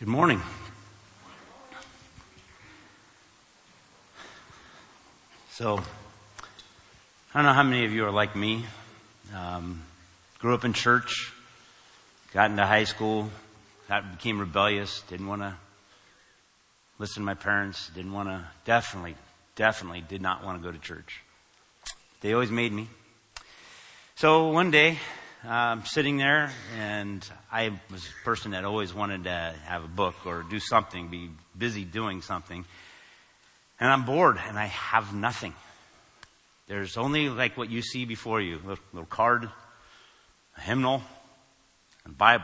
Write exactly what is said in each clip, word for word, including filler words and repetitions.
Good morning. So, I don't know how many of you are like me. Um, grew up in church, got into high school, got, became rebellious, didn't want to listen to my parents, didn't want to, definitely, definitely did not want to go to church. They always made me. So one day, I'm um, sitting there, and I was a person that always wanted to have a book or do something, be busy doing something. And I'm bored, and I have nothing. There's only like what you see before you, a little, little card, a hymnal, and Bible.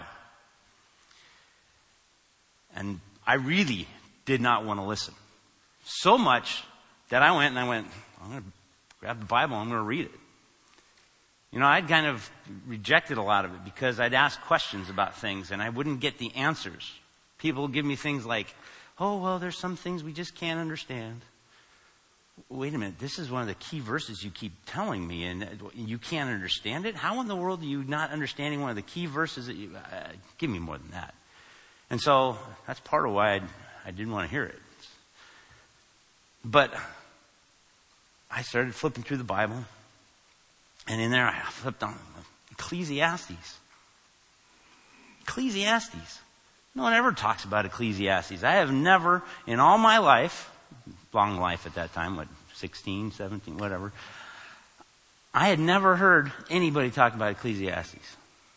And I really did not want to listen. So much that I went and I went, I'm going to grab the Bible, I'm going to read it. You know, I'd kind of rejected a lot of it because I'd ask questions about things and I wouldn't get the answers. People would give me things like, oh, well, there's some things we just can't understand. Wait a minute, this is one of the key verses you keep telling me and you can't understand it? How in the world are you not understanding one of the key verses that you, uh, give me more than that. And so that's part of why I'd, I didn't want to hear it. But I started flipping through the Bible. And in there, I flipped on Ecclesiastes. Ecclesiastes. No one ever talks about Ecclesiastes. I have never, in all my life, long life at that time, what, sixteen, seventeen, whatever, I had never heard anybody talk about Ecclesiastes.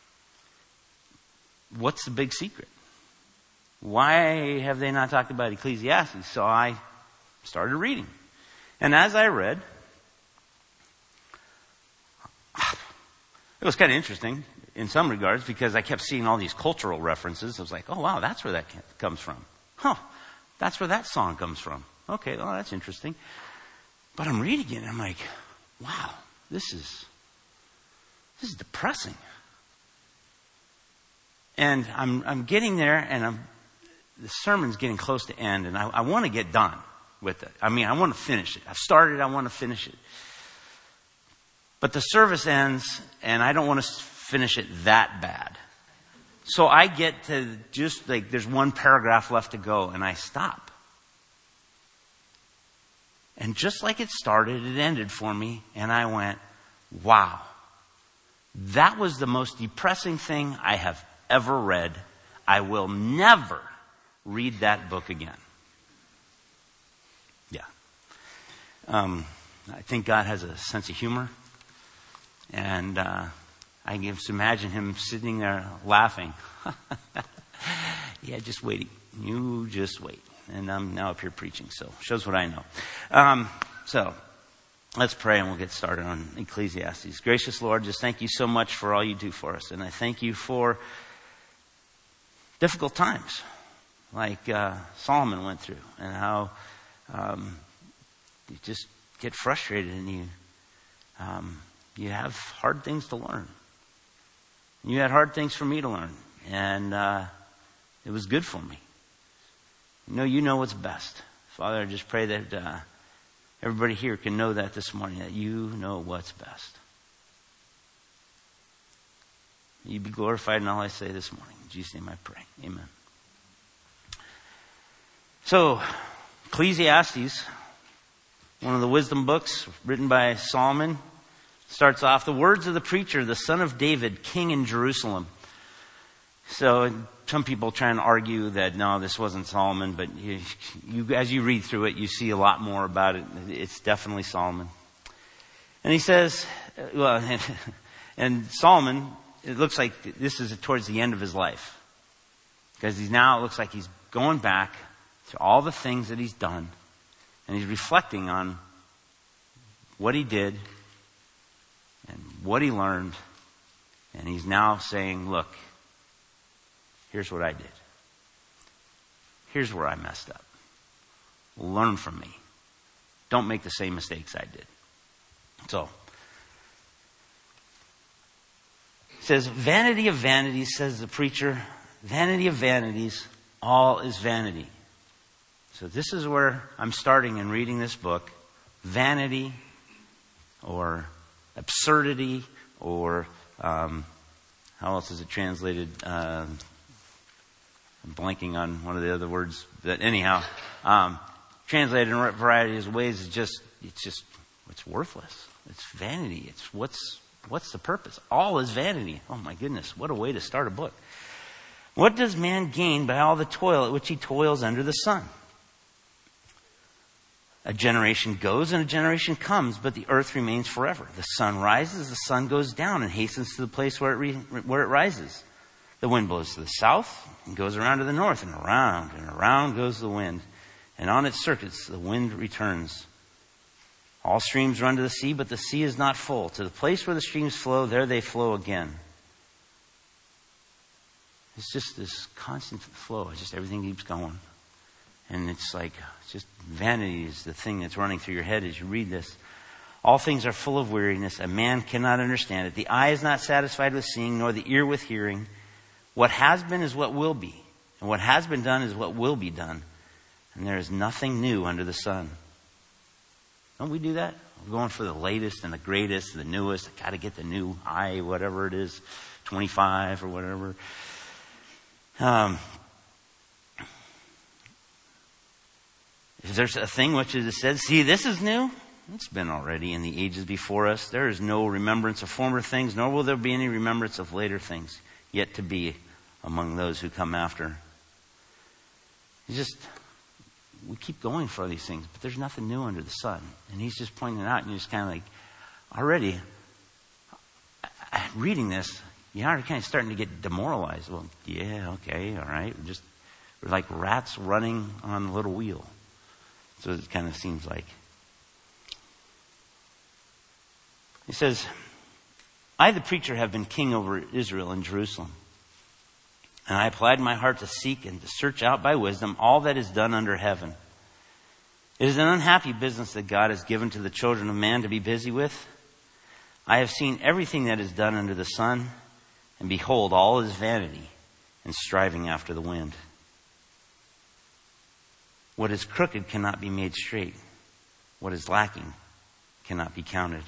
What's the big secret? Why have they not talked about Ecclesiastes? So I started reading. And as I read, it was kind of interesting in some regards because I kept seeing all these cultural references. I was like, oh, wow, that's where that comes from. Huh, that's where that song comes from. Okay, well, that's interesting. But I'm reading it and I'm like, wow, this is, this is depressing. And I'm, I'm getting there and I'm, the sermon's getting close to end and I, I want to get done with it. I mean, I want to finish it. I've started, I want to finish it. But the service ends, and I don't want to finish it that bad. So I get to just, like, there's one paragraph left to go, and I stop. And just like it started, it ended for me, and I went, wow. That was the most depressing thing I have ever read. I will never read that book again. Yeah. Um, I think God has a sense of humor. And uh, I can just imagine him sitting there laughing. Yeah, just waiting. You just wait. And I'm now up here preaching, so shows what I know. Um, so let's pray and we'll get started on Ecclesiastes. Gracious Lord, just thank you so much for all you do for us. And I thank you for difficult times like uh, Solomon went through and how um, you just get frustrated and you... Um, You have hard things to learn. You had hard things for me to learn. And uh, it was good for me. You know, you know what's best. Father, I just pray that uh, everybody here can know that this morning, that you know what's best. You be glorified in all I say this morning. In Jesus' name I pray. Amen. So, Ecclesiastes, one of the wisdom books written by Solomon, starts off, the words of the preacher, the son of David, king in Jerusalem. So some people try and argue that, no, this wasn't Solomon, but you, you, as you read through it, you see a lot more about it. It's definitely Solomon. And he says, well, and, and Solomon, it looks like this is towards the end of his life. Because he's now, it looks like he's going back to all the things that he's done. And he's reflecting on what he did and what he learned, and he's now saying, look, here's what I did. Here's where I messed up. Learn from me. Don't make the same mistakes I did. So, it says, vanity of vanities, says the preacher, vanity of vanities, all is vanity. So this is where I'm starting in reading this book. Vanity, or absurdity, or um, how else is it translated? Uh, I'm blanking on one of the other words. But anyhow, um, translated in a variety of ways is just, it's just, it's worthless. It's vanity. It's what's, what's the purpose? All is vanity. Oh my goodness, what a way to start a book. What does man gain by all the toil at which he toils under the sun? A generation goes and a generation comes, but the earth remains forever. The sun rises, the sun goes down and hastens to the place where it, re, where it rises. The wind blows to the south and goes around to the north, and around and around goes the wind. And on its circuits the wind returns. All streams run to the sea, but the sea is not full. To the place where the streams flow, there they flow again. It's just this constant flow. It's just everything keeps going. And it's like, it's just vanity is the thing that's running through your head as you read this. All things are full of weariness. A man cannot understand it. The eye is not satisfied with seeing, nor the ear with hearing. What has been is what will be. And what has been done is what will be done. And there is nothing new under the sun. Don't we do that? We're going for the latest and the greatest, the newest. I got to get the new i, whatever it is, twenty-five or whatever. Um, Is there a thing which is said, see, this is new? It's been already in the ages before us. There is no remembrance of former things, nor will there be any remembrance of later things yet to be among those who come after. It's just, we keep going for these things, but there's nothing new under the sun. And he's just pointing it out, and you're just kind of like, already, reading this, you're already kind of starting to get demoralized. Well, yeah, okay, all right. We're just, we're like rats running on a little wheel. So it kind of seems like. He says, I, the preacher, have been king over Israel and Jerusalem. And I applied my heart to seek and to search out by wisdom all that is done under heaven. It is an unhappy business that God has given to the children of man to be busy with. I have seen everything that is done under the sun, and behold, all is vanity and striving after the wind. What is crooked cannot be made straight. What is lacking cannot be counted.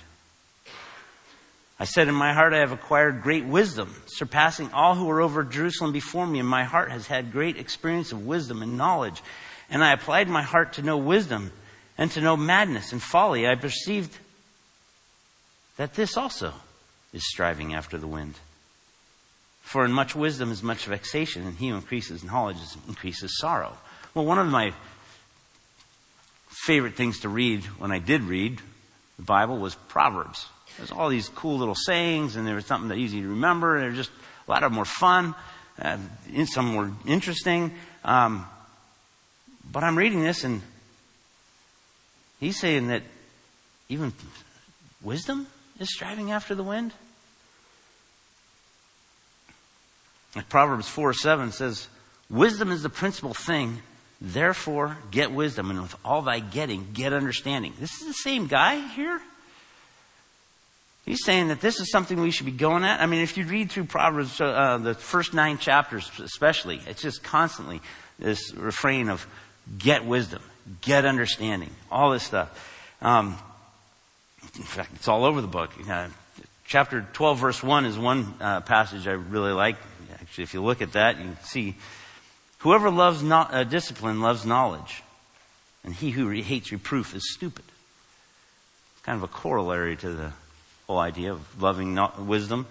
I said in my heart, I have acquired great wisdom, surpassing all who were over Jerusalem before me. And my heart has had great experience of wisdom and knowledge. And I applied my heart to know wisdom and to know madness and folly. I perceived that this also is striving after the wind. For in much wisdom is much vexation, and he who increases knowledge increases sorrow. Well, one of my favorite things to read when I did read the Bible was Proverbs. There's all these cool little sayings, and there was something that easy to remember, and they're just, a lot of them were fun, uh, some were interesting. Um, but I'm reading this, and he's saying that even wisdom is striving after the wind. Like Proverbs four seven says, wisdom is the principal thing. Therefore, get wisdom, and with all thy getting, get understanding. This is the same guy here. He's saying that this is something we should be going at. I mean, if you read through Proverbs, uh, the first nine chapters especially, it's just constantly this refrain of get wisdom, get understanding, all this stuff. Um, in fact, it's all over the book. Uh, chapter twelve, verse one is one uh, passage I really like. Actually, if you look at that, you can see, whoever loves no, uh, discipline loves knowledge, and he who re- hates reproof is stupid. It's kind of a corollary to the whole idea of loving no- wisdom.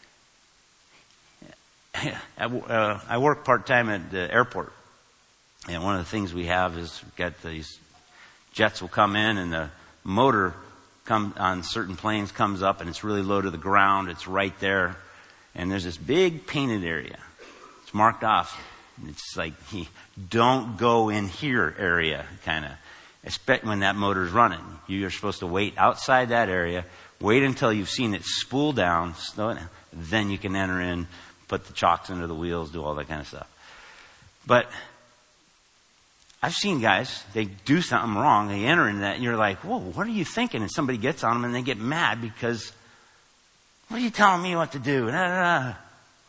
I, uh, I work part-time at the airport, and one of the things we have is we've got these jets will come in, and the motor come on certain planes comes up, and it's really low to the ground. It's right there, and there's this big painted area. It's marked off. It's like, don't go in here area, kind of. Expect when that motor's running. You're supposed to wait outside that area, wait until you've seen it spool down, slow it down, then you can enter in, put the chocks under the wheels, do all that kind of stuff. But I've seen guys, they do something wrong, they enter in that, and you're like, whoa, what are you thinking? And somebody gets on them, and they get mad because, what are you telling me what to do? Nah, nah, nah.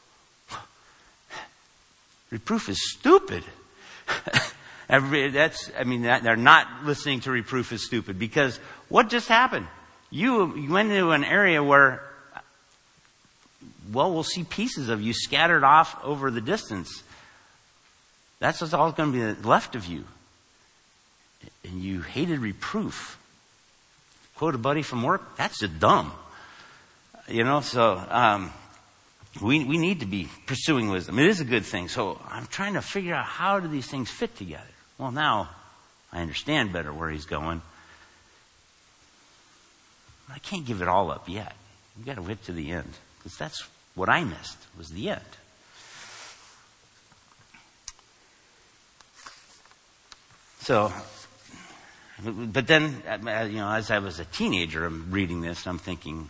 Reproof is stupid. Every, that's, I mean, that, they're not listening to reproof is stupid, because what just happened? You, you went into an area where, well, we'll see pieces of you scattered off over the distance. That's what's all going to be left of you. And you hated reproof. Quote a buddy from work, that's just dumb. You know, so um, we we need to be pursuing wisdom. It is a good thing. So I'm trying to figure out, how do these things fit together? Well, now I understand better where he's going. I can't give it all up yet. We've got to get to the end. Because that's what I missed, was the end. So, but then, you know, as I was a teenager, I'm reading this, and I'm thinking,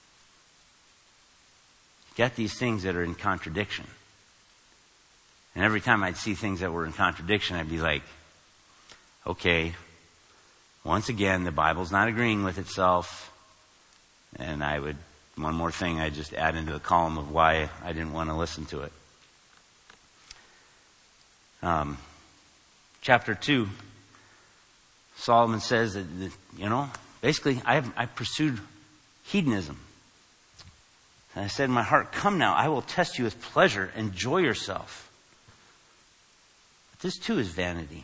get these things that are in contradiction. And every time I'd see things that were in contradiction, I'd be like, okay, once again, the Bible's not agreeing with itself. And I would, one more thing, I'd just add into the column of why I didn't want to listen to it. Um, chapter two, Solomon says that, that you know, basically, I have, I pursued hedonism. And I said in my heart, come now, I will test you with pleasure. Enjoy yourself. But this too is vanity.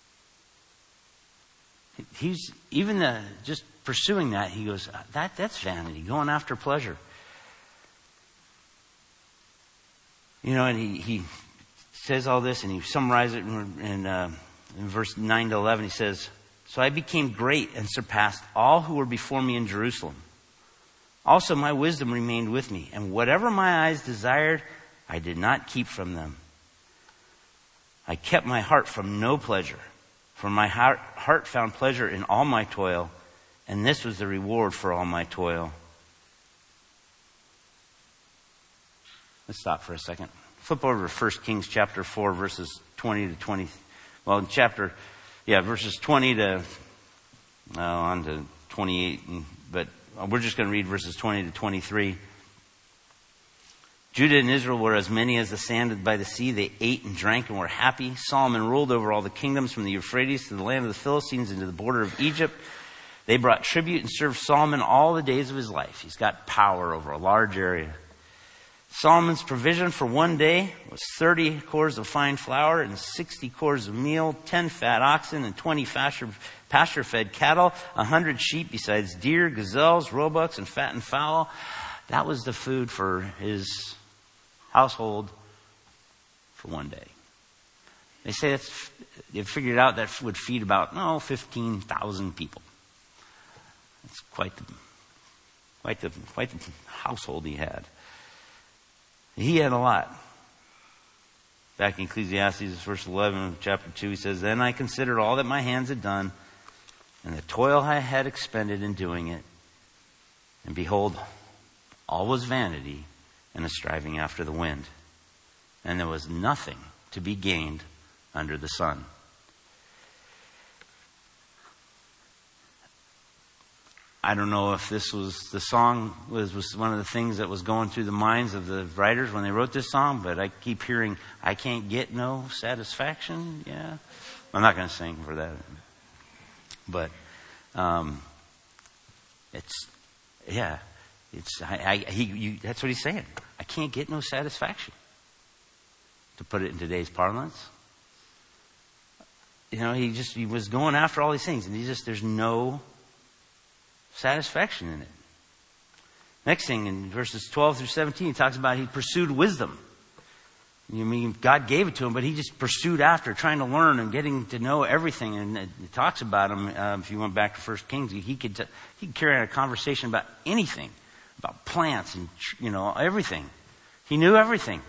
He's, even the, just pursuing that, he goes, that that's vanity, going after pleasure. You know, and he, he says all this, and he summarizes it in, in, uh, in verse nine to eleven. He says, so I became great and surpassed all who were before me in Jerusalem. Also my wisdom remained with me, and whatever my eyes desired, I did not keep from them. I kept my heart from no pleasure, for my heart, heart found pleasure in all my toil, and this was the reward for all my toil. Let's stop for a second. Flip over to First Kings chapter four, verses twenty to twenty. Well, chapter, yeah, verses twenty to, uh, on to twenty-eight, and, but we're just going to read verses twenty to twenty-three. Judah and Israel were as many as the sand by the sea. They ate and drank and were happy. Solomon ruled over all the kingdoms from the Euphrates to the land of the Philistines and to the border of Egypt. They brought tribute and served Solomon all the days of his life. He's got power over a large area. Solomon's provision for one day was thirty cores of fine flour and sixty cores of meal, ten fat oxen and twenty pasture-fed cattle, one hundred sheep besides deer, gazelles, roebucks, and fattened fowl. That was the food for his household for one day. They say that's, they figured out that would feed about, no, fifteen thousand people. It's quite the, quite the, quite the household he had. He had a lot. Back in Ecclesiastes, verse eleven of chapter two, he says, then I considered all that my hands had done, and the toil I had expended in doing it. And behold, all was vanity and a striving after the wind. And there was nothing to be gained under the sun. I don't know if this was, the song was, was one of the things that was going through the minds of the writers when they wrote this song, but I keep hearing, I can't get no satisfaction. Yeah. I'm not going to sing for that. But, um, it's, yeah, it's, I, I he, you, that's what he's saying. I can't get no satisfaction. To put it in today's parlance. You know, he just, he was going after all these things, and he just, there's no satisfaction in it. Next thing, in verses twelve through seventeen, he talks about he pursued wisdom. You mean God gave it to him, but he just pursued after, trying to learn and getting to know everything. And it, it talks about him. Uh, if you went back to First Kings, he could t- he could carry on a conversation about anything, about plants and you know everything. He knew everything,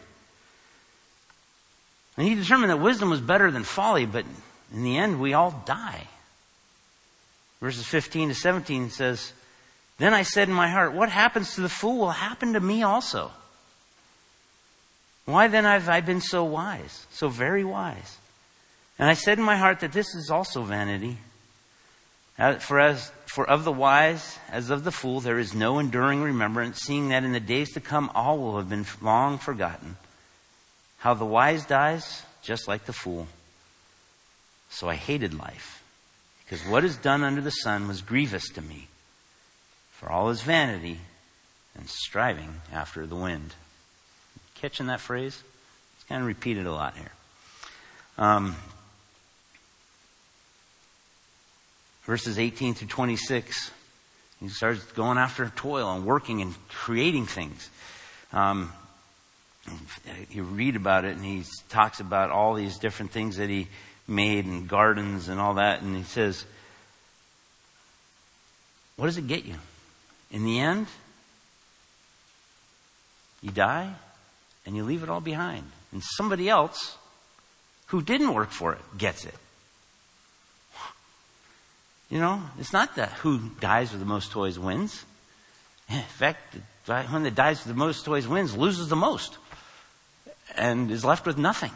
and he determined that wisdom was better than folly. But in the end, we all die. Verses fifteen to seventeen says, then I said in my heart, what happens to the fool will happen to me also. Why then have I been so wise, so very wise? And I said in my heart that this is also vanity. For as for of the wise as of the fool there is no enduring remembrance, seeing that in the days to come all will have been long forgotten. How the wise dies, just like the fool. So I hated life, because what is done under the sun was grievous to me. For all is vanity and striving after the wind. Catching that phrase? It's kind of repeated a lot here. Um, verses eighteen through twenty-six, he starts going after toil and working and creating things. Um, you read about it, and he talks about all these different things that he made and gardens and all that. And he says, what does it get you? In the end, you die and you leave it all behind. And somebody else who didn't work for it gets it. You know, it's not that who dies with the most toys wins. In fact, the one that dies with the most toys wins loses the most and is left with nothing.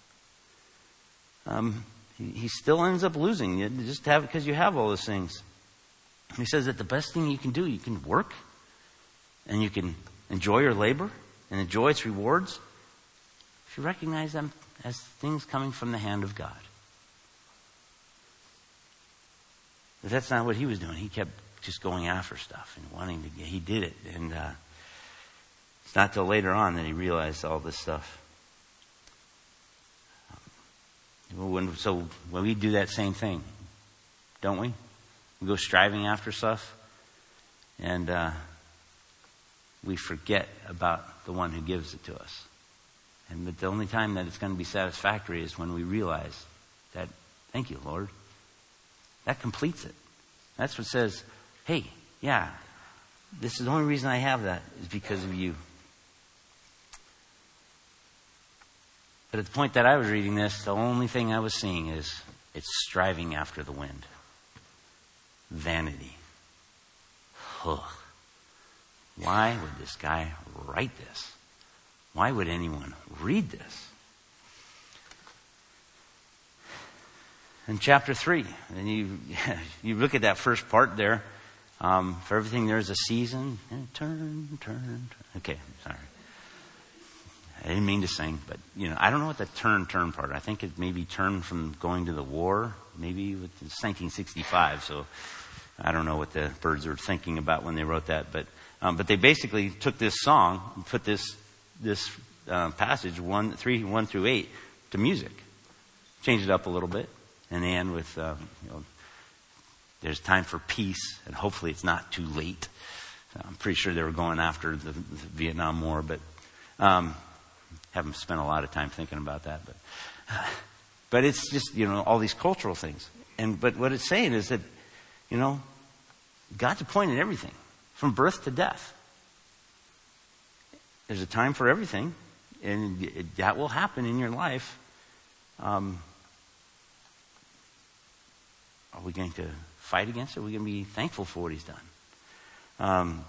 Um, he, he still ends up losing. You just have it because you have all those things. He says that the best thing you can do, you can work and you can enjoy your labor and enjoy its rewards if you recognize them as things coming from the hand of God. But that's not what he was doing. He kept just going after stuff and wanting to get, he did it. And uh, it's not till later on that he realized all this stuff. When, so when we do that same thing, don't we? We go striving after stuff, and uh, we forget about the one who gives it to us. And but the only time that it's going to be satisfactory is when we realize that, thank you, Lord. That completes it. That's what says, hey, yeah, this is the only reason I have that is because of you. But at the point that I was reading this, the only thing I was seeing is it's striving after the wind. Vanity. Ugh. Why would this guy write this? Why would anyone read this? In chapter three, and you you look at that first part there. Um, for everything there's a season. Turn, turn, turn. Okay, sorry. I didn't mean to sing, but you know, I don't know what the turn, turn part. I think it maybe turned from going to the war. Maybe it's nineteen sixty-five, so I don't know what the Byrds were thinking about when they wrote that. But um, but they basically took this song and put this this uh, passage one three one through eight to music, changed it up a little bit. And they end with, uh, you know, there's time for peace, and hopefully it's not too late. I'm pretty sure they were going after the, the Vietnam War, but um, haven't spent a lot of time thinking about that. But uh, but it's just, you know, all these cultural things. And but what it's saying is that, you know, God's appointed everything from birth to death. There's a time for everything, and it, that will happen in your life. Um, Are we going to fight against it? Are we going to be thankful for what he's done? Um,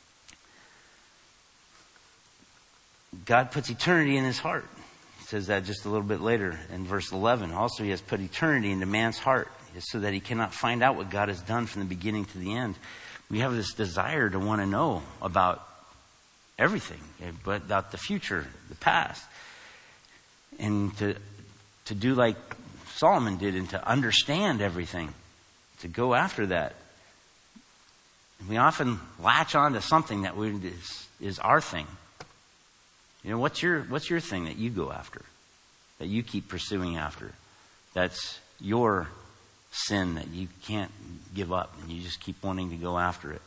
God puts eternity in his heart. He says that just a little bit later in verse eleven. Also, he has put eternity into man's heart so that he cannot find out what God has done from the beginning to the end. We have this desire to want to know about everything, but about the future, the past. And to to do like Solomon did, and to understand everything, to go after that. We often latch on to something that we, is, is our thing. You know, what's your what's your thing that you go after, that you keep pursuing after? That's your sin that you can't give up, and you just keep wanting to go after it.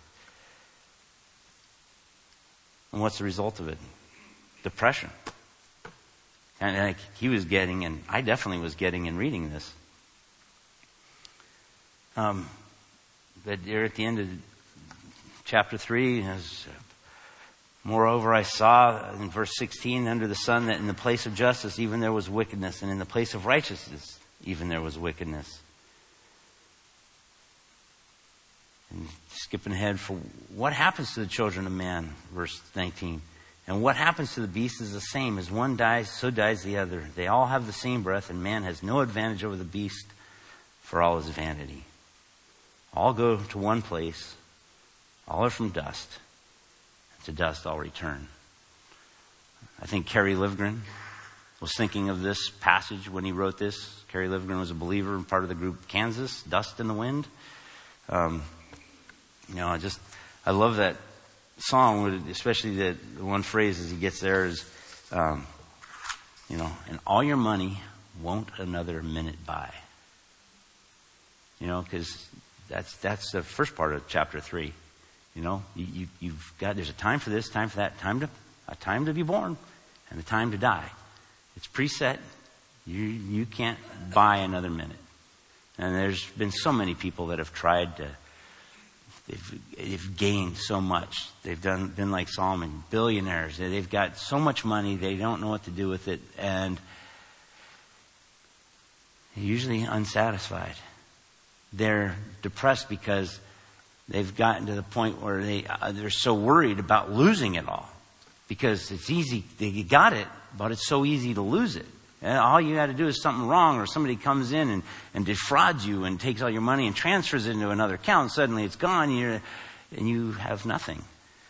And what's the result of it? Depression. And like he was getting, and I definitely was getting in reading this. Um, but there at the end of chapter three, as, moreover, I saw in verse sixteen under the sun that in the place of justice even there was wickedness, and in the place of righteousness even there was wickedness. And skipping ahead, for what happens to the children of man, verse nineteen. And what happens to the beast is the same. As one dies, so dies the other. They all have the same breath, and man has no advantage over the beast, for all is vanity. All go to one place. All are from dust. And to dust all return. I think Kerry Livgren was thinking of this passage when he wrote this. Kerry Livgren was a believer and part of the group Kansas, Dust in the Wind. Um, you know, I just, I love that song, especially the, the one phrase as he gets there is, um, you know, and all your money won't another minute buy. You know, because that's that's the first part of chapter three. You know, you, you, you've got, there's a time for this, time for that, time to a time to be born, and a time to die. It's preset. You you can't buy another minute. And there's been so many people that have tried to. They've, they've gained so much. They've done been like Solomon, billionaires. They've got so much money. They don't know what to do with it, and they're usually unsatisfied. They're depressed because they've gotten to the point where they uh, they're so worried about losing it all, because it's easy. They got it, but it's so easy to lose it. And all you got to do is something wrong, or somebody comes in and, and defrauds you and takes all your money and transfers it into another account. And suddenly it's gone, and, you're, and you have nothing.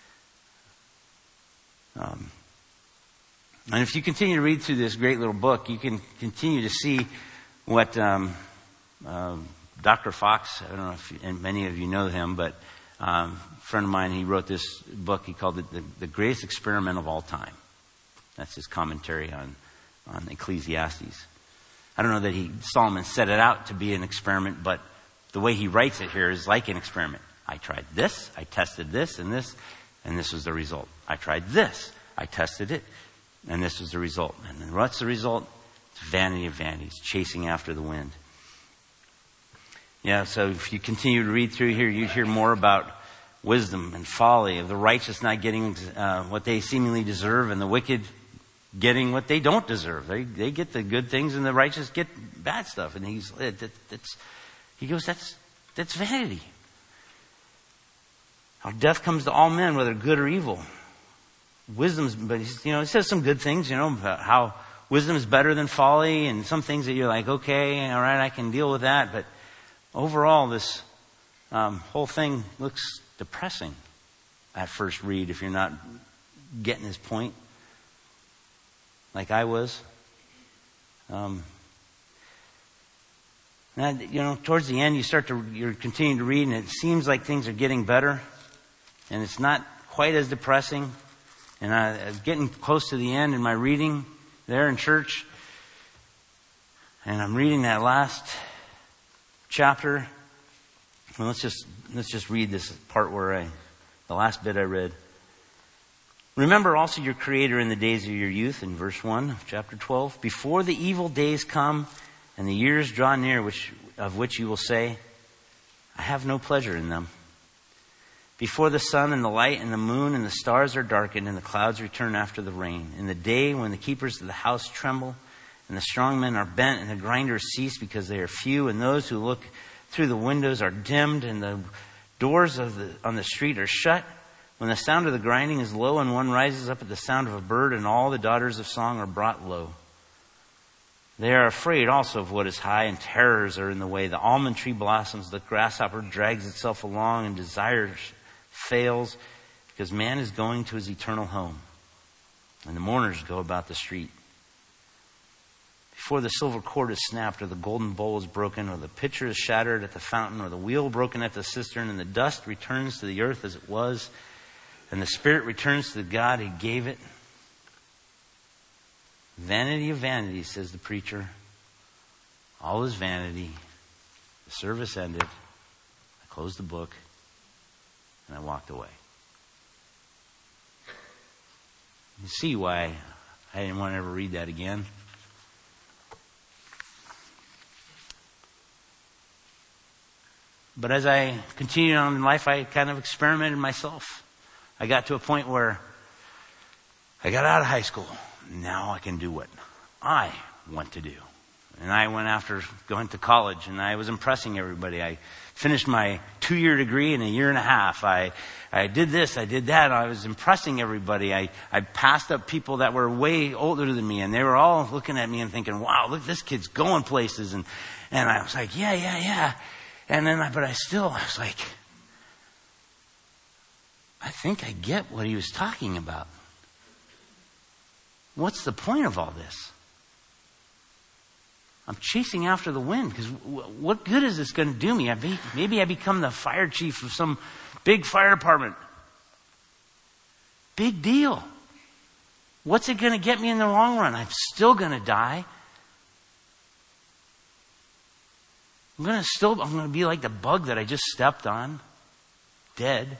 Um, and if you continue to read through this great little book, you can continue to see what um, uh, Doctor Fox, I don't know if and many of you know him, but um, a friend of mine, he wrote this book. He called it the, the Greatest Experiment of All Time. That's his commentary on on Ecclesiastes. I don't know that he Solomon set it out to be an experiment, but the way he writes it here is like an experiment. I tried this, I tested this and this, and this was the result. I tried this, I tested it, and this was the result. And then what's the result? It's vanity of vanities, chasing after the wind. Yeah, so if you continue to read through here, you hear more about wisdom and folly, of the righteous not getting uh, what they seemingly deserve, and the wicked getting what they don't deserve. They they get the good things, and the righteous get bad stuff. And he's that, that's he goes, that's that's vanity. How death comes to all men, whether good or evil. Wisdom's, but you know, it says some good things. You know, how wisdom is better than folly, and some things that you're like, okay, all right, I can deal with that. But overall, this um, whole thing looks depressing at first read if you're not getting his point. Like I was. Um, and, you know, towards the end, you start to, you're continuing to read, and it seems like things are getting better. And it's not quite as depressing. And I, I'm getting close to the end in my reading there in church. And I'm reading that last chapter. Well, let's just, let's just read this part where I, the last bit I read. Remember also your Creator in the days of your youth, in verse one of chapter twelve. Before the evil days come and the years draw near, which of which you will say, I have no pleasure in them. Before the sun and the light and the moon and the stars are darkened and the clouds return after the rain. In the day when the keepers of the house tremble and the strong men are bent and the grinders cease because they are few, and those who look through the windows are dimmed and the doors of the, on the street are shut. When the sound of the grinding is low and one rises up at the sound of a bird, and all the daughters of song are brought low. They are afraid also of what is high, and terrors are in the way. The almond tree blossoms, the grasshopper drags itself along, and desire fails, because man is going to his eternal home, and the mourners go about the street. Before the silver cord is snapped, or the golden bowl is broken, or the pitcher is shattered at the fountain, or the wheel broken at the cistern, and the dust returns to the earth as it was, and the spirit returns to the God who gave it. Vanity of vanities, says the preacher. All is vanity. The service ended. I closed the book, and I walked away. You see why I didn't want to ever read that again. But as I continued on in life, I kind of experimented myself. I got to a point where I got out of high school. Now I can do what I want to do. And I went after going to college, and I was impressing everybody. I finished my two-year degree in a year and a half. I, I did this, I did that. I was impressing everybody. I, I passed up people that were way older than me, and they were all looking at me and thinking, wow, look, this kid's going places. And, and I was like, yeah, yeah, yeah. And then, I, but I still, I was like, I think I get what he was talking about. What's the point of all this? I'm chasing after the wind, because w- what good is this going to do me? I be, maybe I become the fire chief of some big fire department. Big deal. What's it going to get me in the long run? I'm still going to die. I'm going to still, I'm going to be like the bug that I just stepped on, dead.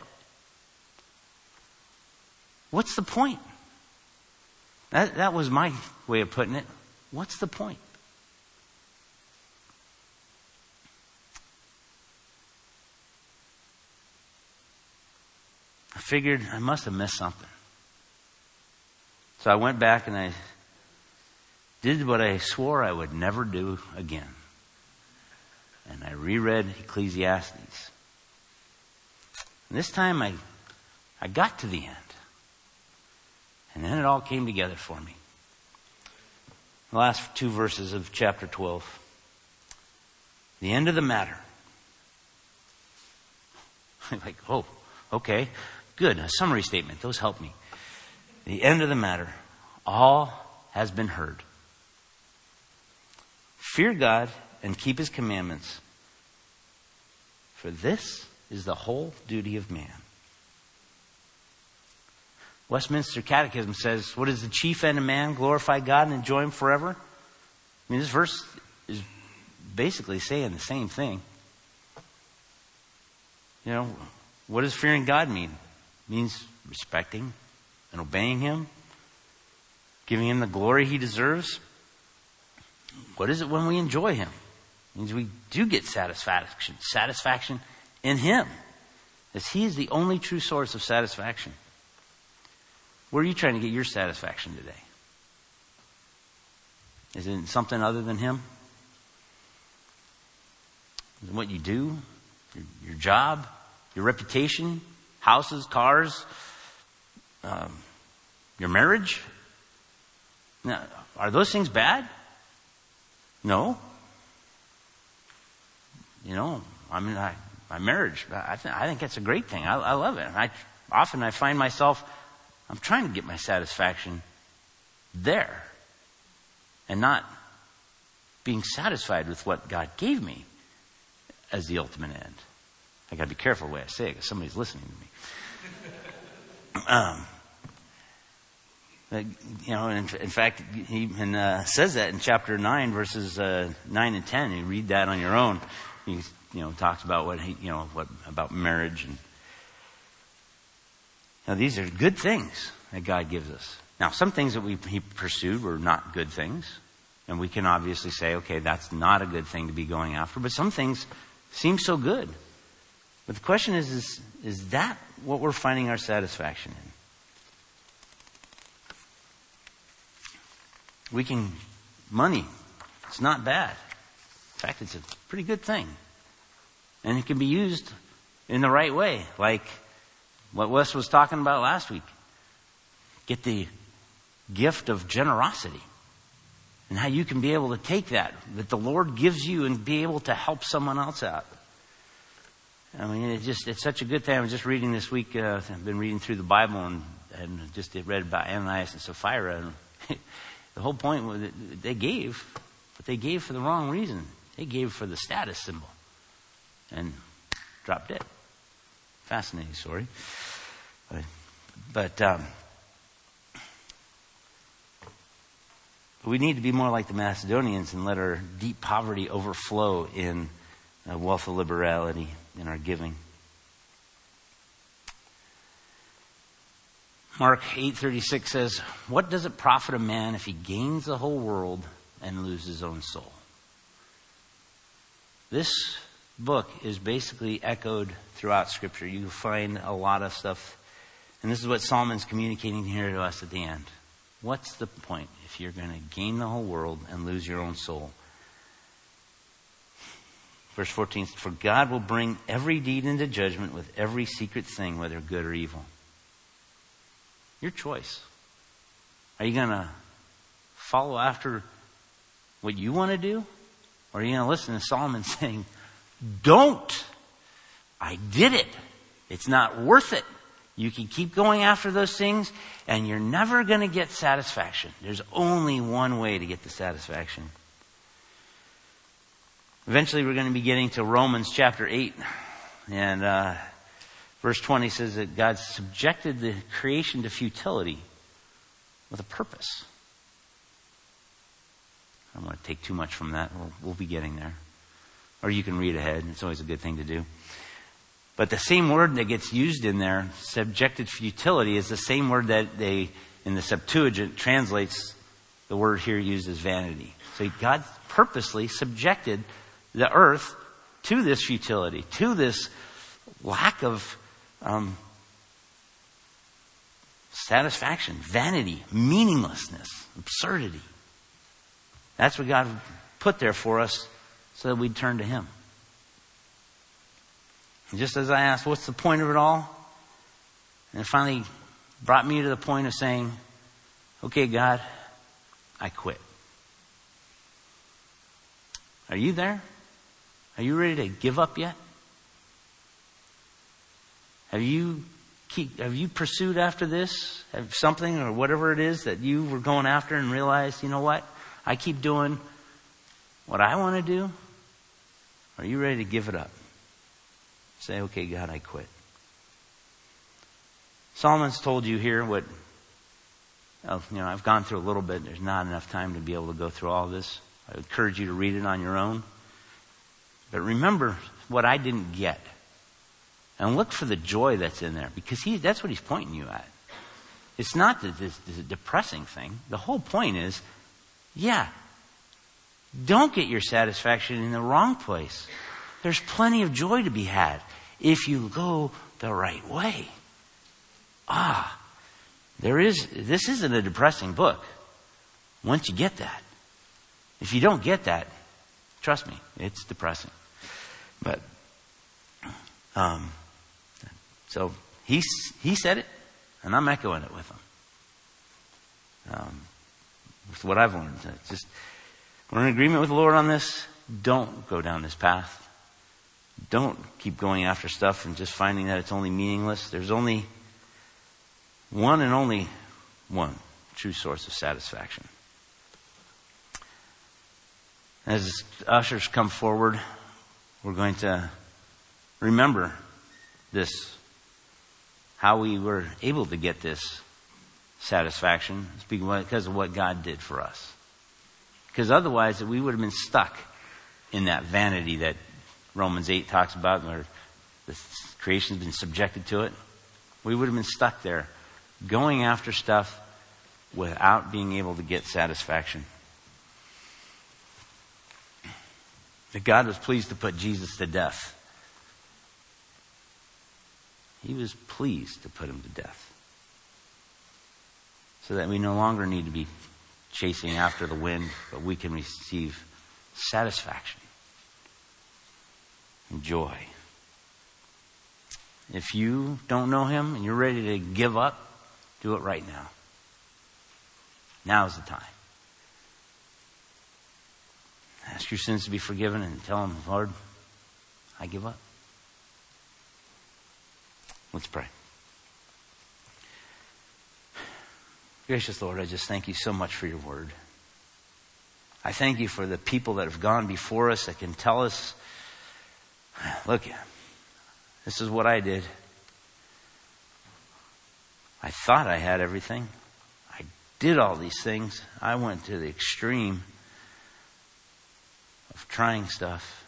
What's the point? That, that was my way of putting it. What's the point? I figured I must have missed something. So I went back and I did what I swore I would never do again. And I reread Ecclesiastes. And this time I, I got to the end. And then it all came together for me. The last two verses of chapter twelve. The end of the matter. I'm like, oh, okay. Good. A summary statement. Those help me. The end of the matter. All has been heard. Fear God and keep his commandments. For this is the whole duty of man. Westminster Catechism says, what is the chief end of man? Glorify God and enjoy him forever. I mean, this verse is basically saying the same thing. You know, what does fearing God mean? It means respecting and obeying him, giving him the glory he deserves. What is it when we enjoy him? It means we do get satisfaction, satisfaction in him, as he is the only true source of satisfaction. Where are you trying to get your satisfaction today? Is it something other than him? Is it what you do? Your, your job? Your reputation? Houses? Cars? Um, your marriage? Now, are those things bad? No. You know, I mean, I, my marriage, I, th- I think that's a great thing. I, I love it. I, often I find myself, I'm trying to get my satisfaction there and not being satisfied with what God gave me as the ultimate end. I got to be careful the way I say it because somebody's listening to me. um, you know, in, in fact, he even uh, says that in chapter nine, verses uh, nine and ten. You read that on your own. He, you know, talks about what he, you know, what about marriage and. Now, these are good things that God gives us. Now, some things that we he pursued were not good things. And we can obviously say, okay, that's not a good thing to be going after. But some things seem so good. But the question is, is, is that what we're finding our satisfaction in? We can, money, it's not bad. In fact, it's a pretty good thing. And it can be used in the right way. Like what Wes was talking about last week. Get the gift of generosity. And how you can be able to take that, that the Lord gives you and be able to help someone else out. I mean, it's just, it's such a good thing. I was just reading this week, uh, I've been reading through the Bible and, and just read about Ananias and Sapphira. And the whole point was that they gave, but they gave for the wrong reason. They gave for the status symbol. And dropped dead. Fascinating story. But, but um, we need to be more like the Macedonians and let our deep poverty overflow in a wealth of liberality in our giving. Mark eight thirty-six says, "What does it profit a man if he gains the whole world and loses his own soul?" This book is basically echoed throughout Scripture. You find a lot of stuff. And this is what Solomon's communicating here to us at the end. What's the point if you're going to gain the whole world and lose your own soul? Verse fourteen, "For God will bring every deed into judgment with every secret thing, whether good or evil." Your choice. Are you going to follow after what you want to do? Or are you going to listen to Solomon saying, don't. I did it. It's not worth it. You can keep going after those things and you're never going to get satisfaction. There's only one way to get the satisfaction. Eventually we're going to be getting to Romans chapter eight. And uh, verse twenty says that God subjected the creation to futility with a purpose. I don't want to take too much from that. We'll, we'll be getting there. Or you can read ahead. It's always a good thing to do. But the same word that gets used in there, subjected futility, is the same word that they, in the Septuagint, translates the word here used as vanity. So God purposely subjected the earth to this futility, to this lack of um, satisfaction, vanity, meaninglessness, absurdity. That's what God put there for us so that we'd turn to Him. And just as I asked, what's the point of it all? And it finally brought me to the point of saying, okay, God, I quit. Are you there? Are you ready to give up yet? Have you keep, have you pursued after this? Have something or whatever it is that you were going after and realized, you know what? I keep doing what I want to do. Are you ready to give it up? Say, okay, God, I quit. Solomon's told you here what, oh, you know, I've gone through a little bit. There's not enough time to be able to go through all this. I encourage you to read it on your own. But remember what I didn't get. And look for the joy that's in there. Because he, that's what he's pointing you at. It's not that this, this is a depressing thing. The whole point is, yeah, don't get your satisfaction in the wrong place. There's plenty of joy to be had if you go the right way. Ah, there is, this isn't a depressing book. Once you get that. If you don't get that, trust me, it's depressing. But, um, so he, he said it, and I'm echoing it with him. Um, it's what I've learned. It's just, we're in agreement with the Lord on this. Don't go down this path. Don't keep going after stuff and just finding that it's only meaningless. There's only one and only one true source of satisfaction. As ushers come forward, we're going to remember this, how we were able to get this satisfaction, because of what God did for us. Because otherwise, we would have been stuck in that vanity that Romans eight talks about, where the creation's been subjected to it. We would have been stuck there, going after stuff without being able to get satisfaction. That God was pleased to put Jesus to death. He was pleased to put him to death. So that we no longer need to be chasing after the wind, but we can receive satisfaction and joy. If you don't know him and you're ready to give up, do it right now. Now's the time. Ask your sins to be forgiven and tell him, Lord, I give up. Let's pray. Gracious Lord, I just thank you so much for your word. I thank you for the people that have gone before us that can tell us, look, this is what I did. I thought I had everything. I did all these things. I went to the extreme of trying stuff.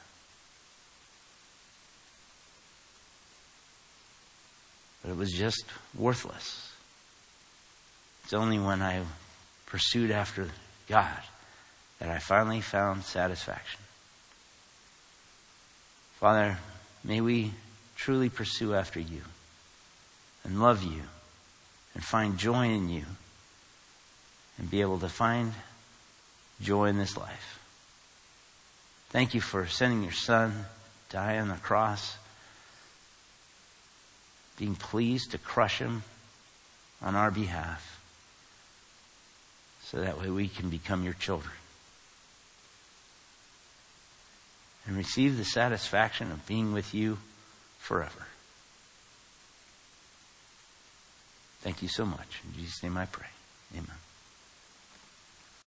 But it was just worthless. It's only when I pursued after God that I finally found satisfaction. Father, may we truly pursue after you and love you and find joy in you and be able to find joy in this life. Thank you for sending your son to die on the cross, being pleased to crush him on our behalf, so that way we can become your children and receive the satisfaction of being with you forever. Thank you so much. In Jesus' name I pray. Amen.